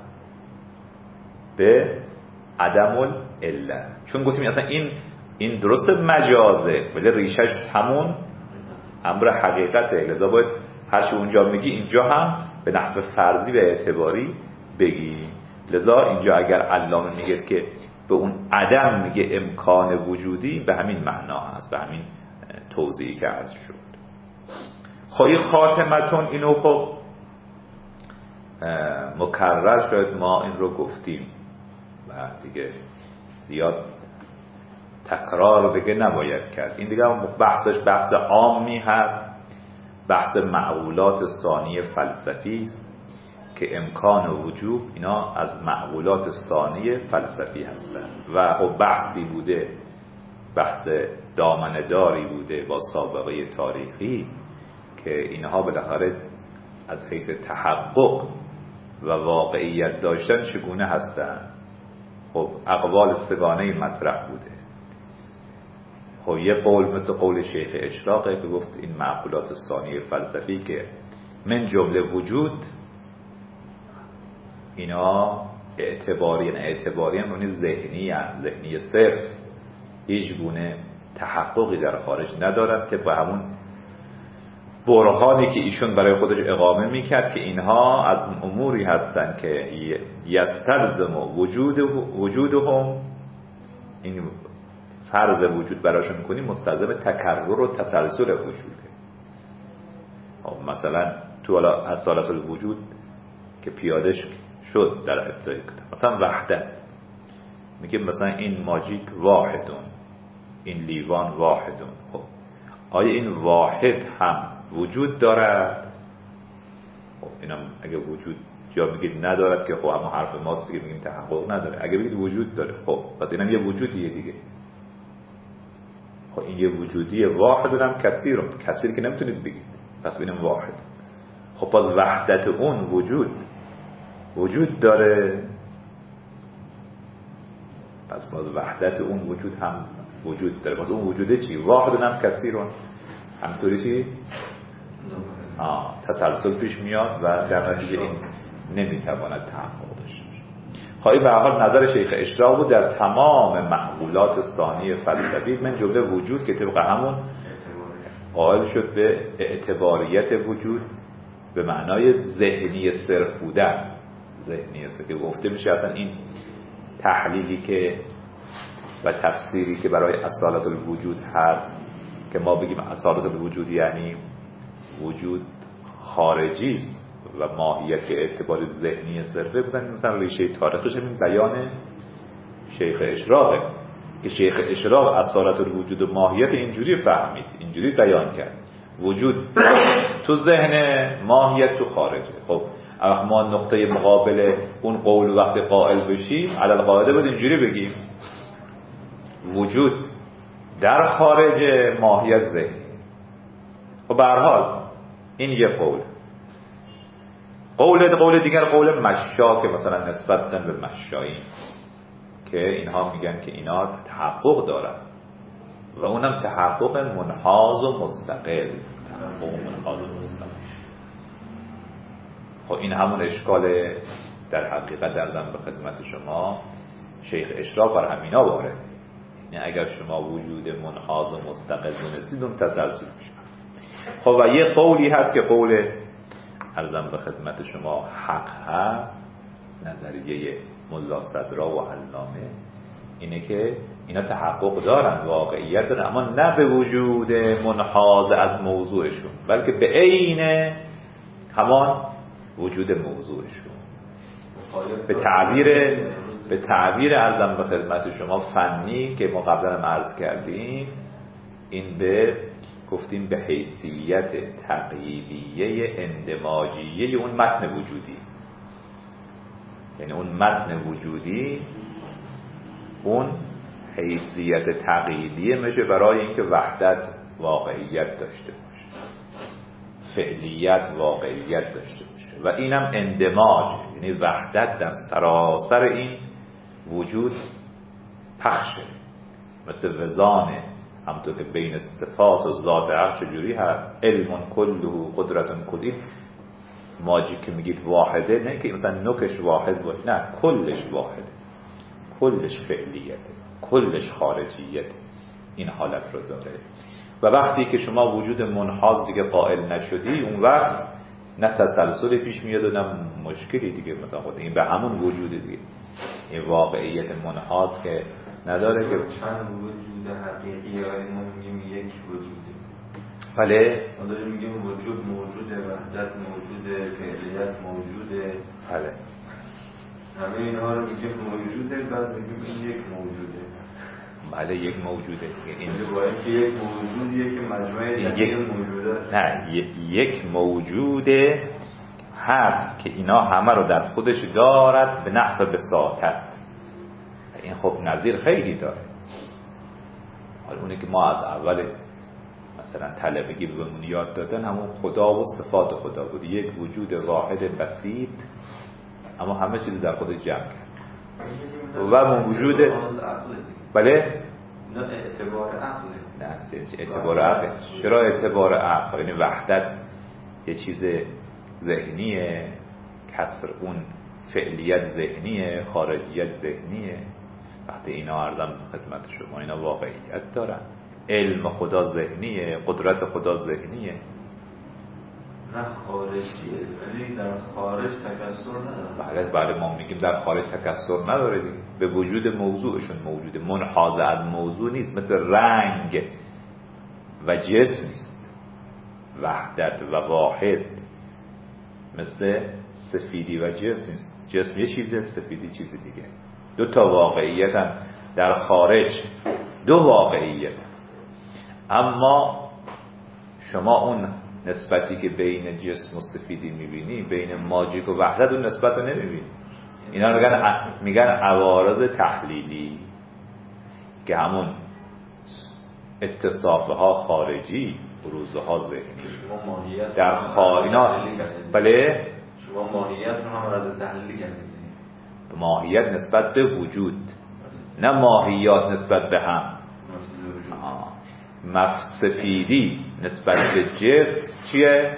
به عدم العله. چون گفتیم اصلا این این درست مجازه ولی ریشش همون امر حقیقته، لذا باید هر چی اونجا میگی اینجا هم به نحو فرضی و اعتباری بگی. لذا اینجا اگر علامه میگه که به اون عدم میگه امکان وجودی، به همین معنا هست، به همین توضیحی که عرض شد. خب این خاتمتون اینو خب مکرر شد، ما این رو گفتیم و دیگه زیاد تکرار دیگه نباید کرد. این دیگه بحثش بحث عامی هست، بحث معقولات ثانی فلسفی است که امکان و وجوب اینا از معقولات ثانی فلسفی هستند و خب بحثی بوده، بحث دامنه‌داری بوده با سابقه تاریخی که اینها بالاخره از حیث تحقق و واقعیت داشتن چگونه هستند. خب اقوال سگانه مطرح بوده. خب یه قول مثل قول شیخ اشراقه که گفت این معقولات ثانی فلسفی که من جمله وجود اینا اعتباری نه اعتباری هم اونی ذهنی هم ذهنی صرف، هیچ گونه تحققی در خارج ندارد. طبق همون برهانی که ایشون برای خودش اقامه میکرد که اینها از اموری هستند که یستلزم وجود وجودهم، این فرض وجود براشون میکنی مستلزم تکرر و تسلسل وجوده. مثلا تو اصالت الوجود که پیاده شد در ابتدای کتاب، مثلا وحدت میگه مثلا این ماجیک واحدون، این لیوان واحدون. خب آیا این واحد هم وجود دارد؟ خب اینم اگه وجود جا بگید ندارد که خب همون حرف ماست که میگیم تحقق نداره. اگه بگید وجود داره، خب پس اینم یه وجودیه دیگه. خب این یه وجودی واحد هم کثیر، کثیر که نمیتونید بگید، پس ببینیم واحد. خب پس وحدت اون وجود وجود داره، پس باز وحدت اون وجود هم وجود داره. پس اون وجوده چی؟ واحد هم کثیر، همطوری چی؟ آه تسلسل پیش میاد و در نتیجه این نمیتواند تحقق داشته باشه. خواهی به حال نظر شیخ اشراق بود در تمام معقولات ثانی فلسفی من جمله وجود که طبق همون قائل شد به اعتباریت وجود به معنای ذهنی صرف بودن. ذهنی صرف که گفته میشه اصلا این تحلیلی که و تفسیری که برای اصالت الوجود هست که ما بگیم اصالت الوجود یعنی وجود خارجی است و ماهیت که اعتبار ذهنی صرفه بودن، مثلا ریشه تاریخش این بیان شیخ اشراقه که شیخ اشراق اصالت الوجود و ماهیت اینجوری فهمید، اینجوری بیان کرد. وجود تو ذهن، ماهیت تو خارجه. خب اگه ما نقطه مقابل اون قول وقت قائل بشیم علی القاعده بود اینجوری بگیم وجود در خارج، ماهیت ذهنی. خب به هر حال این یه قول. قول قول دیگر قول مشا که مثلا نسبت به مشایی که اینها میگن که اینا تحقق دارن و اونم تحقق منحاز و مستقل. تحقق منحاز و مستقل. خب این همون اشکال در حقیقت دردم به خدمت شما شیخ اشراق بر همینا وارد. یعنی اگر شما وجود منحاز و مستقل دونستید اون تسلسل میشه. خب و یه قولی هست که قول عرضم به خدمت شما حق هست، نظریه ملا صدرا و علامه، اینه که اینا تحقق دارن، واقعیت دارن، اما نه به وجود منحاز از موضوعشون بلکه به عین همان وجود موضوعشون. به تعبیر به تعبیر عرضم به خدمت شما فنی که ما قبلا هم عرض کردیم، این به گفتیم به حیثیت تقییدیه اندماجیه اون متن وجودی. یعنی اون متن وجودی اون حیثیت تقییدیه میشه برای اینکه وحدت واقعیت داشته باشه، فعلیت واقعیت داشته باشه و اینم اندماج، یعنی وحدت در سراسر این وجود پخشه، مثل وزانه، همونطور که بین صفات و ذات حق چجوری هست، علم کله قدرت کلی. ماجی که میگید واحده، نه که مثلا نوکش واحد باشه، نه، کلش واحده، کلش فعلیته، کلش خارجیته، این حالت رو داره. و وقتی که شما وجود منحاز دیگه قائل نشدی، اون وقت نه تسلسل پیش میاد و نه مشکلی دیگه، مثلا خود این به همون وجود دیگه، این واقعیت منحاز که نداره که چند وجود حقیقی های ما میگیم یک وجوده. بله ما داریم میگیم وجود موجوده، وحدت موجوده، فعلیت موجوده، بله همه اینها رو میگیم موجوده، بعد میگیم این یک موجوده. بله یک موجوده، این باید که یک موجودیه که مجموعه یک موجوده، نه یک موجوده هست که اینا همه رو در خودش دارد به نحو بساطت. این خب نظیر خیلی داره. حالا اونه که ما از اول مثلا طلبگی بهمون یاد دادن همون خدا و صفات خدا بود، یک وجود واحد بسیط اما همه چیز در خودش جمع کرد و اون وجود بله نه اعتبار عقله، نه اعتبار عقل. چرا اعتبار عقل؟ یعنی وحدت یه چیز ذهنیه، کسر اون فعلیت ذهنیه، خارجیت ذهنیه. وقتی اینا عرضم خدمت شما، اینا واقعیت دارن. علم خدا ذهنیه، قدرت خدا ذهنیه، نه خارجیه، ولی در خارج تکثر نداره. بله بله ما میگیم در خارج تکثر نداره دیگه. به وجود موضوعشون موجوده، منحاز از موضوع نیست، مثل رنگ و جسم نیست، وحدت و واحد مثل سفیدی و جسم نیست. جسم یه چیزه، سفیدی چیز دیگه. دو تا واقعیت هم در خارج، دو واقعیت. اما شما اون نسبتی که بین جسم و سفیدی میبینی، بین ماجیک و وحدت، اون نسبت رو نمیبینی. اینا میگن میگن عوارض تحلیلی که همون اتصافه ها خارجی، بروزه ها ذهنی. شما ماهیت در خارج بله شما ماهیت رو هم از تحلیل کردید. ماهیت نسبت به وجود، نه ماهیات نسبت به هم. مفسفیدی نسبت به جسم چیه؟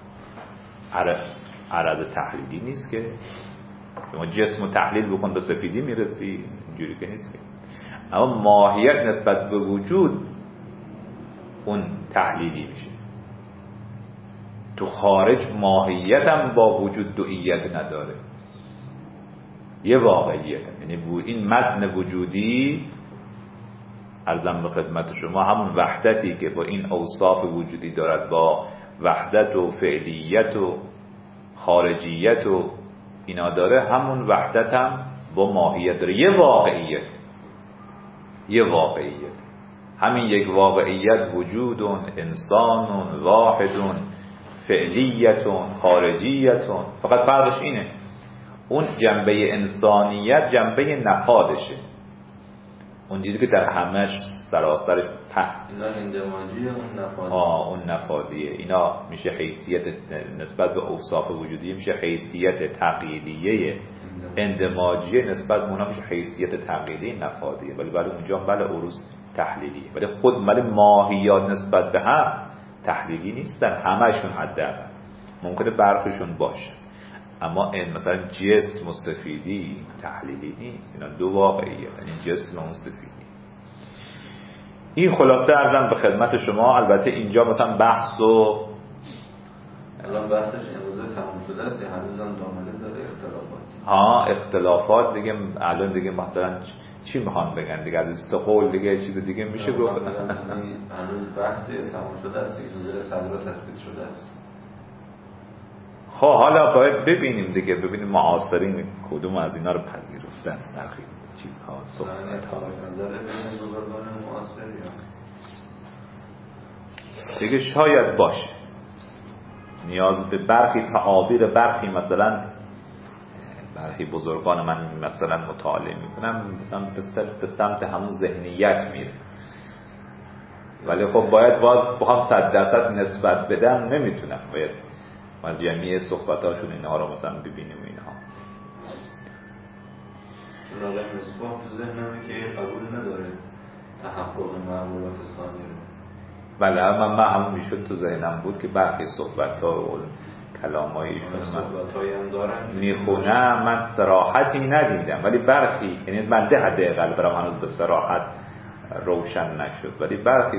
عرض تحلیلی نیست که شما جسم رو تحلیل بکن به سفیدی میرسی، اینجوری که نیست که. اما ماهیت نسبت به وجود اون تحلیلی میشه. تو خارج ماهیت هم با وجود دوئیت نداره، یه واقعیت. یعنی این متن وجودی عرضم به خدمت شما همون وحدتی که با این اوصاف وجودی دارد، با وحدت و فعلیت و خارجیت و اینا داره، همون وحدت هم با ماهیت داره، یه واقعیت، یه واقعیت. همین یک واقعیت وجود انسان واحد فعلیت خارجیت، فقط فرقش اینه اون جنبه انسانیت جنبه نفادشه، اون چیزی که در همش سراسر په اینا اندماجیه، اون نفادیه. آه اون نفادیه. اینا میشه حیثیت نسبت به اوصاف وجودی، میشه حیثیت تقییدیه اندماجیه، نسبت به اونا میشه حیثیت تقییدی نفادیه. ولی ولی اونجا بله عروض تحلیلیه، ولی خود ولی ماهیات نسبت به هم تحلیلی نیستن، همشون حداقل ممکنه برخیشون باشه، اما این مثلا جسم و سفیدی تحلیلی نیست، اینا دو واقعیت، این جسم و اون سفیدی. این خلاصه عرضم به خدمت شما. البته اینجا مثلا بحث و الان بحثش امروزه تموم شده است یا هنوز هم دامنه داره اختلافات؟ ها اختلافات دیگه الان دیگه مثلا چی میخوان بگن دیگه، از سه قول دیگه چیز دیگه میشه گفت. هنوز بحث تموم شده است، نظر صدر تثبیت شده است. خب حالا باید ببینیم دیگه، ببینیم معاصرین کدوم از اینا رو پذیرفتن در چیزها صحبت ها. نظر بزرگان معاصر دیگه شاید باشه نیاز به برخی تعابیر، برخی مثلا برخی بزرگان من مثلا مطالعه میکنم مثلا به سمت همون ذهنیت میره، ولی خب باید باز با هم صد درصد نسبت بدم نمیتونم، باید من جمعی صحبتاشون اینها رو مثلا ببینیم اینها. چون آقای مصباح تو ذهنمه که قبول نداره تحقق معمولات ثانی رو. بله من من همون میشد تو ذهنم بود که برخی صحبت‌ها و کلام‌های ایشون من میخونم، من صراحتی ندیدم ولی برخی، یعنی من ده حداقل برام هنوز به صراحت روشن نشد، ولی برخی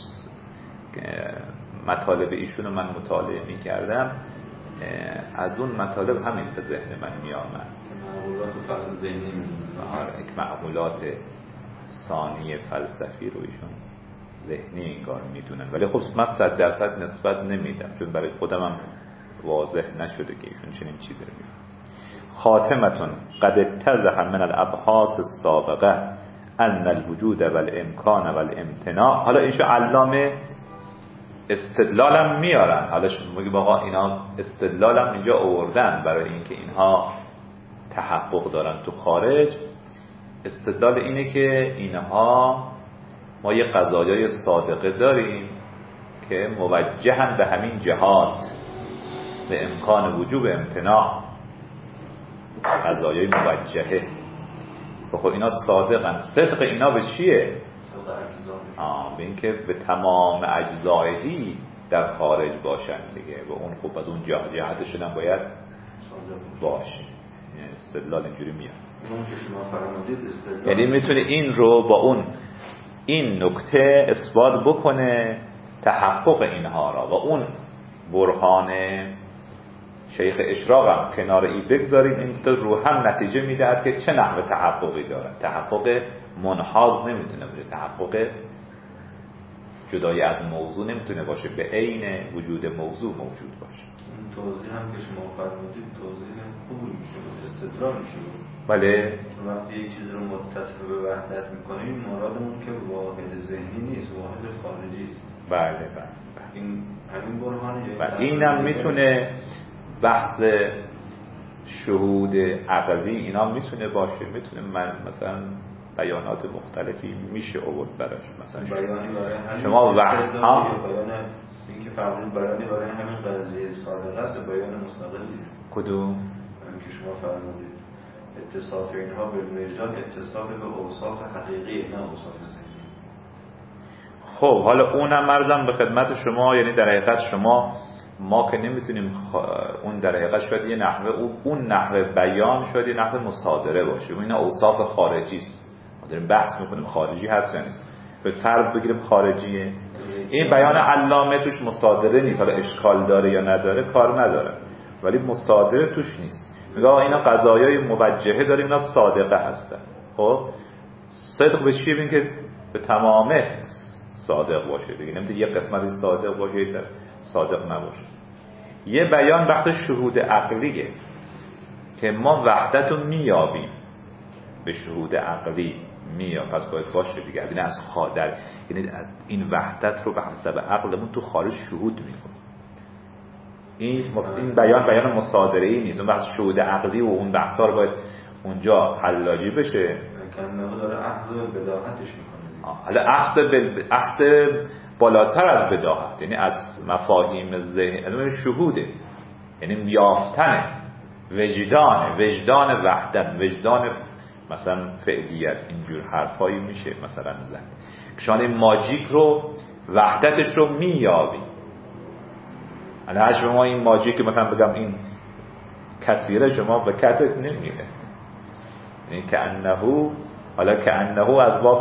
مطالب ایشون رو من مطالعه میکردم، از اون مطالب همین به ذهن من میامد. معمولات فقط ذهنی میدونم، یک معمولات ثانی فلسفی رو ایشون ذهنی انگار میدونن، ولی خب من صد درصد نسبت نمیدم چون برای خودم هم واضح نشده که ایشون چنین چیزی رو میدونن. خاتمتون قد اتضح من الابحاث السابقه ان الوجود والامکان والامتناع. حالا ایشو علامه استدلالم میارن، حالا شما میگید آقا اینا استدلالم اینجا آوردن برای اینکه اینها تحقق دارن تو خارج. استدلال اینه که اینها ما یه قضایای صادقه داریم که موجهن به همین جهات، به امکان وجوب امتناع، قضایای موجهه. خب اینا صادقن. صدق اینا به چیه؟ آه به این که به تمام اجزایهی در خارج باشن دیگه، و اون خوب از اون جهتشون هم باید باشه. یعنی استدلال اینجوری میاد، یعنی میتونه این رو با اون این نکته اثبات بکنه تحقق اینها را، و اون برهان شیخ اشراق هم کنار ای بگذاریم، این تو رو هم نتیجه میدهد که چه نحوه تحققی دارد. تحقق منحاز نمیتونه باشه، تحقق جدای از موضوع نمیتونه باشه، به عین وجود موضوع موجود باشه. این توضیح هم که شما فرمودید توضیح خوبی میشه، استدلال میشه. بله. وقتی یک چیز رو متصل به وحدت میکنیم، مرادمون که واحد ذهنی نیست، واحد خارجی است. بله بله. این همین برهانه. و اینم میتونه بحث شهود عقلی اینا میتونه باشه، میتونه من مثلا بیانات مختلفی میشه آورد براش، مثلا بیانی برای شما وحد ها بیان این که فرمودید بیانی برای همین قضیه صادقه است، بیان مستقلی. کدوم؟ همین که شما فرمودید اتصاف اینها به وجدان اتصاف به اوصاف حقیقی، نه اوصاف ذهنی. خب حالا اونم عرضم به خدمت شما، یعنی در حقیقت شما ما که نمیتونیم خ... اون در حقیقت شاید یه نحوه اون نحوه بیان شاید یه نحوه مصادره باشه، و اینا اوصاف خارجی است. ما داریم بحث میکنیم خارجی هست یا نیست. به فرض بگیریم خارجیه، این بیان علامه توش مصادره نیست، حالا اشکال داره یا نداره کار نداره، ولی مصادره توش نیست. میگه اینا قضایای موجهه داریم، اینا صادقه هستن. خب صدق به چیه؟ ببین که به تمامه صادق باشه دیگه، نمیشه یه قسمتی صادق باشه یه صادق نباشه. یه بیان وقت شهود عقلیه که ما وحدت رو میابیم، به شهود عقلی میاب، پس باید باشه دیگه. از این از خادر، یعنی این وحدت رو به حسب عقلمون تو خارج شهود میکنیم. این این بیان بیان مصادره ای نیست، اون بحث شهود عقلی و اون بحثا رو باید اونجا حلاجی بشه. کنه داره اخذ بداهتش میکنه. حالا اخذ اخذ بالاتر از بداهت، یعنی از مفاهیم ذهن، شهوده، یعنی یافتن وجدان وجدان وحدت، وجدان مثلا فعلیت، اینجور حرفایی میشه مثلا زد که شما این ماجیک رو وحدتش رو میابی. انا اگه شما این ماجیک مثلا بگم این کثیره، شما به کتت نمیره، یعنی که انهو، حالا که انهو از باب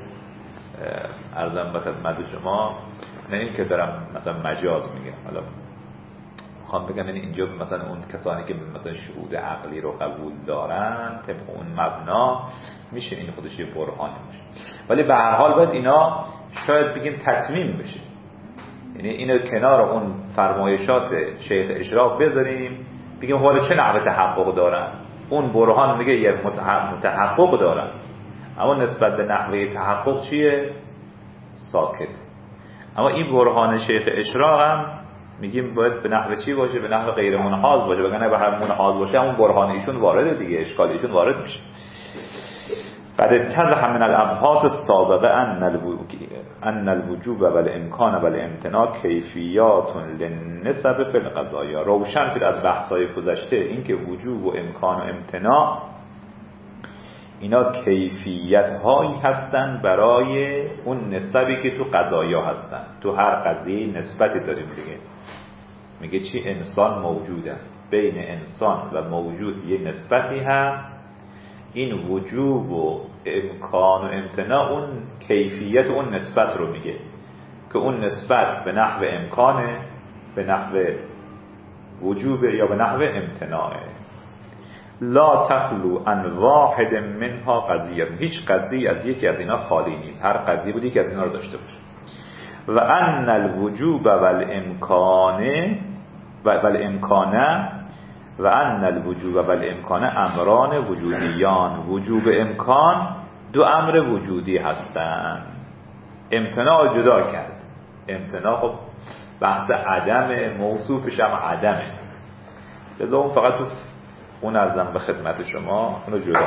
ارزم به خدمت شما، نه این که دارم مثلا مجاز میگم، حالا میخوام بگم یعنی اینجا مثلا اون کسانی که مثلا شهود عقلی رو قبول دارن طبق اون مبنا میشه این خودش یه برهانی باشه، ولی به هر حال باید اینا شاید بگیم تتمیم بشه، یعنی اینو کنار اون فرمایشات شیخ اشراق بذاریم بگیم حالا چه نحوه تحقق دارن. اون برهان میگه یه متحقق دارن، اما نسبت به نحوه تحقق چیه؟ ساکت. اما این برهان شیخ اشراق هم میگیم باید به نحو چی باشه؟ به نحو غیر منحاز باشه. بگن به هر منحاز باشه همون برهان ایشون وارده دیگه، اشکال ایشون وارد میشه. قد اتضح من الابحاث السابقه ان الوجوب والامکان والامتناع کیفیات للنسب فی القضایا. روشن شد از بحث‌های گذشته اینکه وجوب و امکان و امتناع اینا کیفیت هایی هستن برای اون نسبی که تو قضایا هستن. تو هر قضیه نسبتی داریم دیگه. میگه چی؟ انسان موجود است، بین انسان و موجود یه نسبتی هست. این وجوب و امکان و امتناع اون کیفیت اون نسبت رو میگه که اون نسبت به نحو امکانه، به نحو وجوبه یا به نحو امتناعه. لا تخلو ان واحد منها قضیه، هیچ قضیه از یکی از اینا خالی نیست. هر قضیه بودی که از اینا رو داشته باشه. و ان الوجوب والامکان والامکانه و ان الوجوب والامکان امران وجودیان. وجوب امکان دو امر وجودی هستند. امتناع جدا کرد. امتناع خب بحث عدم، موصوفش هم عدمه، لذا اون فقط تو اون ارزم به خدمت شما اونو جدا.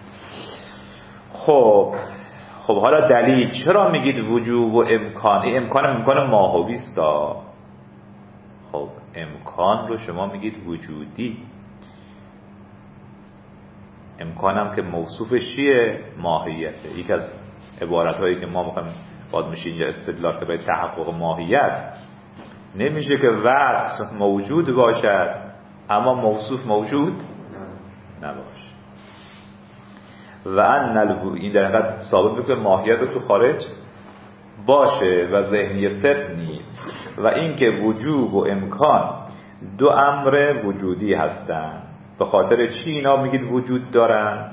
خب خب حالا دلیل چرا میگید وجوب و امکان؟ امکان امکان ماهوی است. خب امکان رو شما میگید وجودی، امکانم که موصوفش چیه؟ ماهیته. یک از عبارت هایی که ما میخوایم باید میشه اینجا استدلال که به تحقق ماهیت نمیشه که وصف موجود باشد اما موصوف موجود نباشه. و ان الو... این در حقیقت ثابت میکنه ماهیت رو تو خارج باشه و ذهنی صرف نیست. و اینکه وجوب و امکان دو امر وجودی هستند. به خاطر چی اینا میگید وجود دارن؟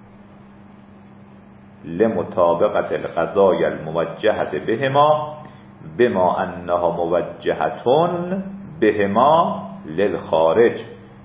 لمطابقت القضايا الموجهه بهما بما انها موجهتون بهما للخارج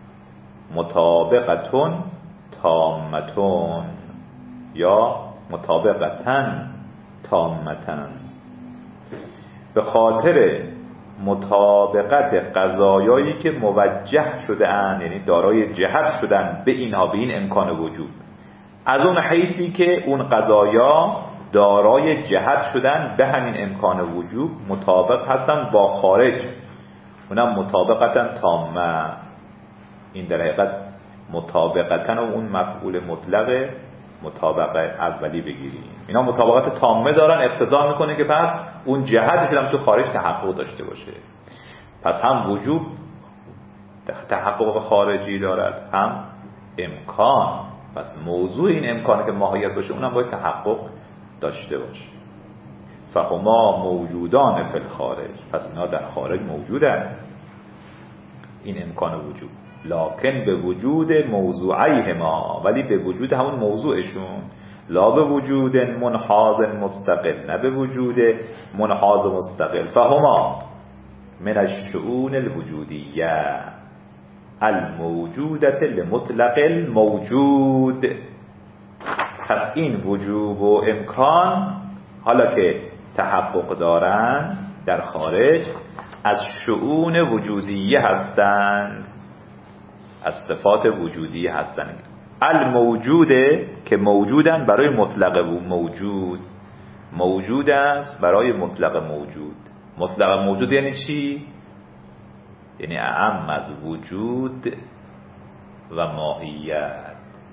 مطابقتون تامتون یا مطابقتن تامتن. به خاطر مطابقت قضایایی که موجه شده اند، یعنی دارای جهت شدن به اینها، به این امکان وجود، از اون حیثی که اون قضایا دارای جهت شدن به همین امکان وجود مطابق هستن با خارج، اونم مطابقتن تامه. این در حقیقت مطابقتن و اون مفعول مطلق مطابقه اولی بگیریم. اینا مطابقت تامه دارن، اقتضا میکنه که پس اون جهتی که هم تو خارج تحقق داشته باشه. پس هم وجود تحقق خارجی دارد، هم امکان. پس موضوع این امکانه که ماهیت باشه اونم باید تحقق داشته باشه. فهما موجودان فی الخارج، پس اینا در خارج موجودن این امکان وجود، لکن به وجود موضوعیهما، ولی به وجود همون موضوعشون، لا به وجود منحاز مستقل، نه به وجود منحاز مستقل. فهما من الشؤون الوجودیه الموجودت لمطلق الموجود. پس این وجوب و امکان حالا که تحقق دارن در خارج از شؤون وجودیه هستند، از صفات وجودیه هستند. الموجوده که موجودن برای مطلق موجود، موجود است برای مطلق موجود. مطلق موجود یعنی چی؟ یعنی اعم از وجود و ماهیت.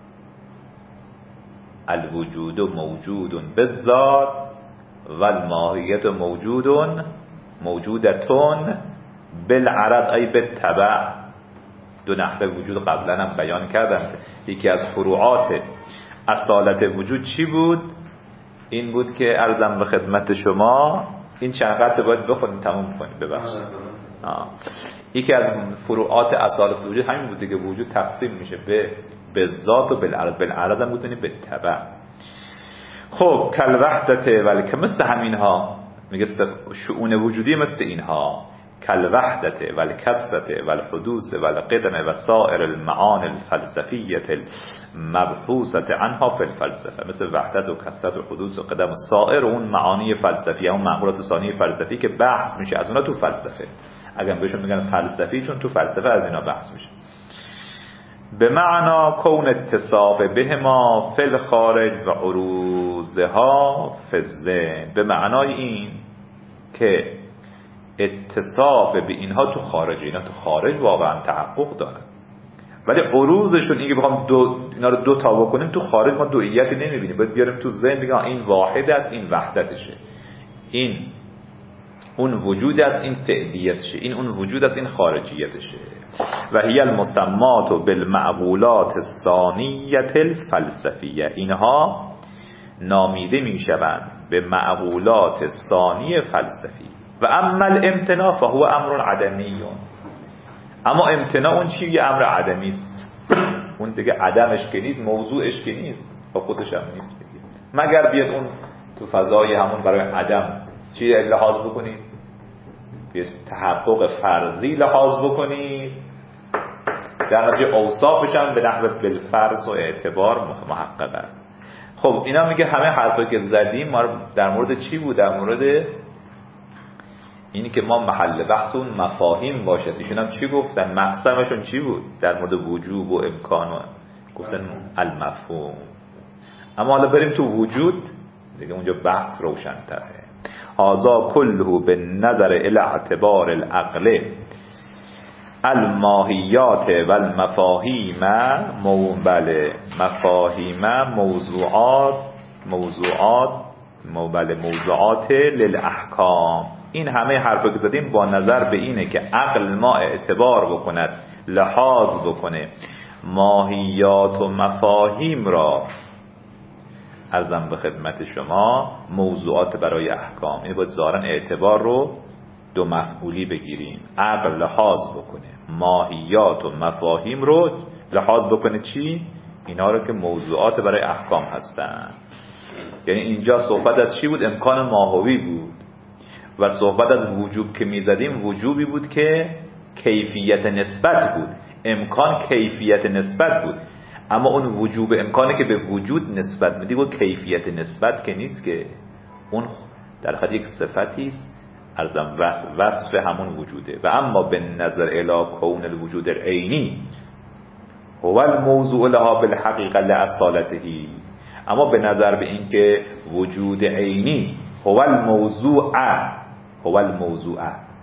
الوجود موجود بالذات و الماهیت موجود موجودتون بالعرض ای بالتبع. دو نحوه وجود قبلا هم بیان کردم. یکی از فروعات اصالت وجود چی بود؟ این بود که عرضم به خدمت شما، این چند قطعه باید بخونیم تموم کنیم ببخشید. یکی از فروعات اصالت وجود همین بود که وجود تقسیم میشه به به ذات و بالعرض. بالعرض هم بودنی به تبع. خب کل وحدت ولی که مثل همین ها میگه شؤون وجودی مثل اینها، کل وحدت ولی کثرت ولی حدوث ولی قدم و سائر المعان الفلسفیت المبحوثت عنها فی الفلسفه. مثل وحدت و کثرت و حدوث و قدم و سائر اون معانی فلسفی، اون معقولات ثانی فلسفی که بحث میشه از اونا تو فلسفه. اگر بهشون میگن فلسفی، چون تو فلسفه از اینا بحث میشه. به معنا کون اتصاف بهما فی الخارج و عروضها فی الذهن، به معنای این که اتصاف به اینها تو خارج، اینا تو خارج واقعا تحقق دارن، ولی عروضشون اینکه بخوام دو اینا رو دو تا بکنیم تو خارج ما دوئیتی نمیبینیم، باید بیاریم تو ذهن بگم این واحد است، این وحدتشه، این اون وجود است، این فعلیتشه، این اون وجود است، این خارجیتشه. و هی المسمات بالمعقولات الثانیه الفلسفیه، اینها نامیده میشوند به معقولات ثانی فلسفی. و اما الامتناع فهو امر عدمی، اما امتناع اون چیه؟ امر عدمی است. اون دیگه عدمش که نیست، موضوعش که نیست، با خودش هم نیست دیگه، مگر بیاد اون تو فضای همون برای عدم چی لحاظ بکنید؟ بیاد تحقق فرضی لحاظ بکنید، در نتیجه اوصافش هم به نحو بالفرض و اعتبار محقق است. خب اینا میگه همه حرفایی که زدیم ما در مورد چی بود؟ در مورد اینی که ما محل بحث اون مفاهیم باشد. ایشون هم چی گفتن؟ مقسمشون چی بود؟ در مورد وجوب و امکان و گفتن المفهوم. اما حالا بریم تو وجود دیگه، اونجا بحث روشن تره. هذا كله بالنظر الى اعتبار العقل الماهیات و المفاهیم بله مفاهیم موضوعات موضوعات بله موضوعات للاحکام. این همه حرفا که زدیم با نظر به اینه که عقل ما اعتبار بکند، لحاظ بکنه ماهیات و مفاهیم را، عرضم به خدمت شما، موضوعات برای احکام. این باید ظاهرا اعتبار رو دو مفعولی بگیریم، عقل لحاظ بکنه ماهیات و مفاهیم رو لحاظ بکنه چی؟ اینا رو که موضوعات برای احکام هستن. یعنی اینجا صحبت از چی بود؟ امکان ماهوی بود. و صحبت از وجوب که میزدیم وجوبی بود که کیفیت نسبت بود، امکان کیفیت نسبت بود. اما اون وجوب امکانه که به وجود نسبت میدی و کیفیت نسبت که نیست، که اون در حقیقت یک صفتی است، ارزم وصف, وصف همون وجوده. و اما به نظر الی کون الوجود العینی هو الموضوع لها بالحقیقه لاصالته، اما به نظر به این که وجود عینی هو الموضوع هو الموضوع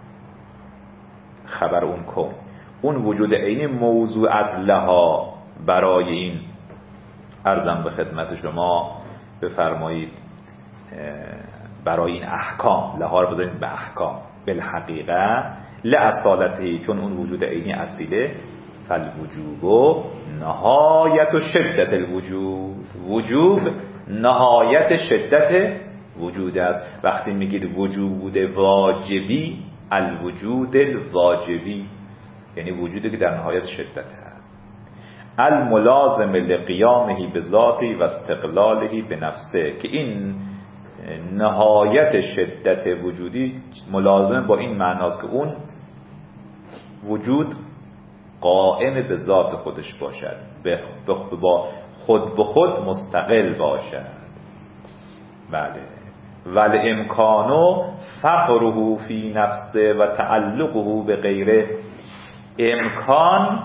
خبر اون کون، اون وجود عینی موضوعت لها برای این، عرضم به خدمت شما بفرمایید برای این احکام، لها رو بذارید به احکام، بالحقیقه لاصالته، چون اون وجود عینی اصیله. فالوجوب نهایت و شدت الوجود، وجوب نهایت شدت وجود است. وقتی میگید وجود واجبی، الوجود الواجبی یعنی وجودی که در نهایت شدت هست. الملازم لقیامه بذاتی و استقلاله بنفسه، که این نهایت شدت وجودی ملازم با این معناست که اون وجود قائم به ذات خودش باشد، با خود به خود مستقل باشد. بله. ول امکانو فقره فی نفسه و تعلقه به غیره، امکان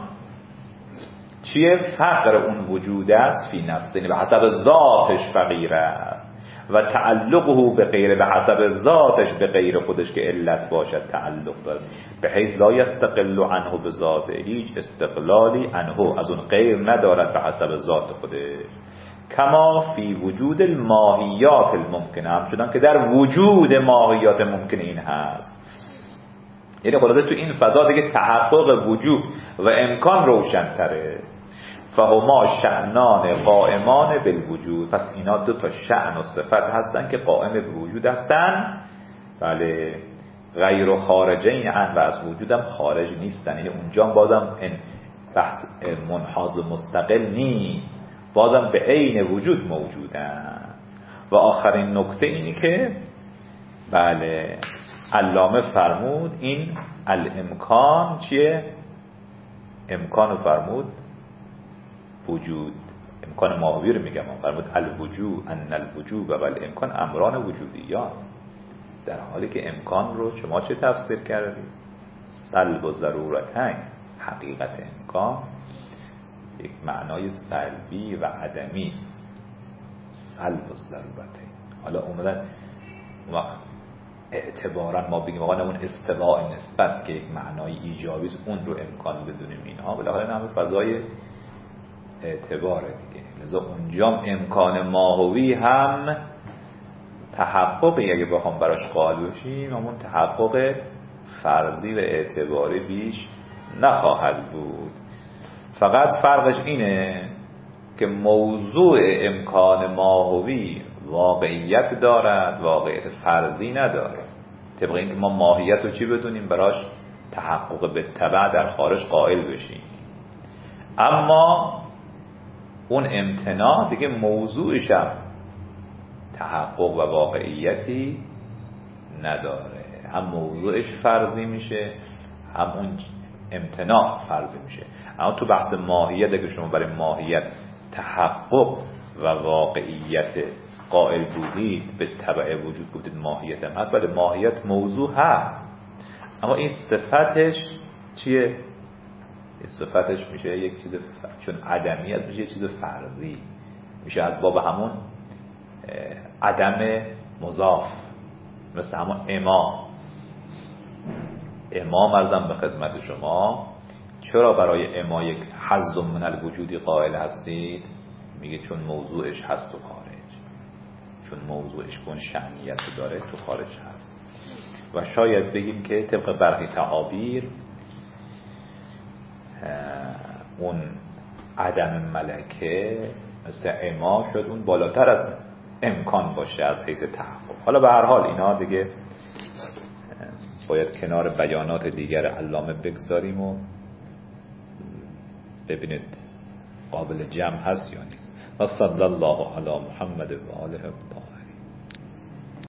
چیه؟ فقر اون وجود است، فی نفسه یعنی به حسب ذاتش فقیره، و تعلقه به غیره به حسب ذاتش به غیر خودش که علت باشد تعلق داره، به حیث لا یستقل عنه به ذاته، هیچ استقلالی عنه از اون غیر ندارد به حسب ذات خودش. کما فی وجود الماهیات الممکنه، همچنان که در وجود ماهیات ممکنه این هست. یعنی خلاصه تو این فضا دیگه تحقق وجود و امکان روشن تره. فهما شأنان قائمان بالوجود، پس اینا دو تا شأن و صفت هستن که قائم به وجود هستن. بله. غیر و خارجین عن، و از وجودم خارج نیستن، یعنی اونجا بازم بحث منحاز و مستقل نیست، بازم به عین وجود موجودن. و آخرین نکته اینی که بله علامه فرمود این الامکان چیه؟ امکان فرمود وجود، امکان ماهوی رو میگم، فرمود الوجود ان الوجود و الامکان امران وجودیان، در حالی که امکان رو شما چه تفسیر کردید؟ سلب و ضرورتین حقیقت امکان یک معنای سلبی و عدمی است. سلب و ضرورتین. حالا اومدن وقت اعتبارا ما بگیم آقا اون استواء نسبت که یک معنای ایجابی است اون رو امکان بدونیم اینها، بالاخره همه فضای اعتباره دیگه. لذا اونجا امکان ماهوی هم تحققی اگه بخوام براش قائل بشیم همون تحقق فردی و اعتباری بیش نخواهد بود. فقط فرقش اینه که موضوع امکان ماهوی واقعیت دارد، واقعیت فرضی نداره. طبق اینکه ما ماهیت رو چی بدونیم براش تحقق به تبع در خارج قائل بشیم، اما اون امتناع دیگه موضوعش هم تحقق و واقعیتی نداره. هم موضوعش فرضی میشه هم اون امتناع فرضی میشه. اما تو بحث ماهیت اگه شما برای ماهیت تحقق و واقعیت قائل بودید به تبع وجود بودید ماهیت هم هست، ولی ماهیت موضوع هست، اما این صفتش چیه؟ این صفتش میشه یک چیز ف... چون عدمیت میشه یک چیز فرضی، میشه از باب همون عدم مضاف، مثل همون اما اما مرزم به خدمت شما چرا برای اما یک حظ من الوجودی قائل هستید؟ میگه چون موضوعش هست تو خارج، چون موضوعش کن شأنیت داره تو خارج هست. و شاید بگیم که طبق برخی تعابیر اون عدم ملکه مثل اما شد اون بالاتر از امکان باشه از حیث تحقق. حالا به هر حال اینا دیگه باید کنار بیانات دیگر علامه بگذاریم و ببینید قابل جمع هست یا نیست. و صلی الله علی محمد و آله.